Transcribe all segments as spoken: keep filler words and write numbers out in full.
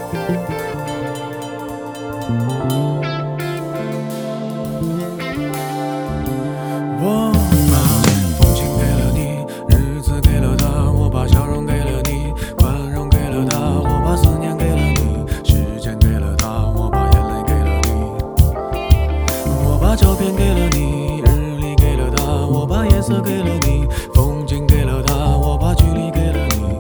我把风景给了你，日子给了他，我把笑容给了你，宽容给了他，我把思念给了你，时间给了他，我把眼泪给了你，我把照片给了你，日历给了他，我把颜色给了你，风景给了他，我把距离给了你，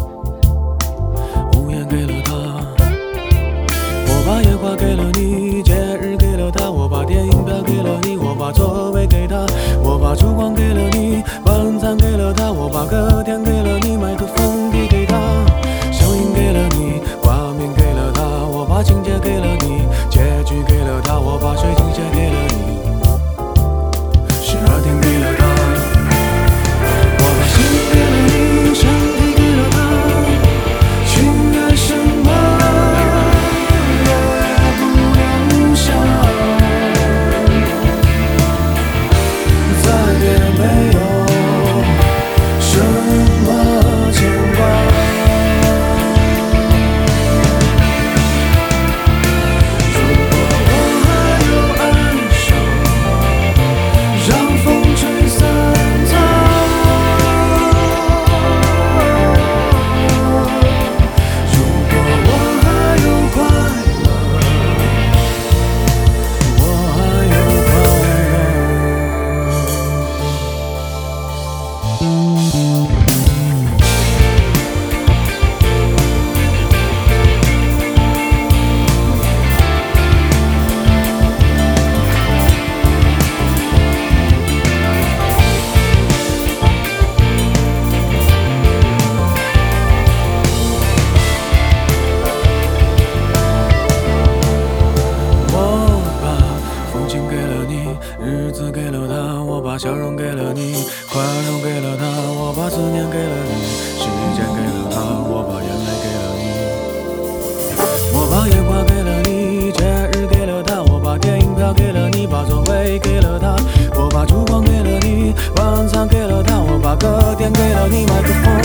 无言给了他，我把烟花给了你，节日给了他，我把电影票给了你，我把座位给他，我把烛光给了你，晚餐给了他，我把歌点给了你，麦克风递给他，声音给了你，画面给了他，我把情节给了你，结局给了他，我把水晶鞋给了你，十二点给了他，我把心给了你，身体给了他，情愿什么也不用想，再也没有什么牵挂。如果我还有哀伤，让风吹散它。如果我还有快乐，我还有快我把风景给了你，日子给了他，我把笑容给了你，宽容给了他，我把思念给了你，时间给了他，我把眼泪给了你，我把烟花给了你，节日给了他，我把电影票给了你，把座位给了他，我把烛光给了你，晚餐给了他，我把歌点给了你，麦克风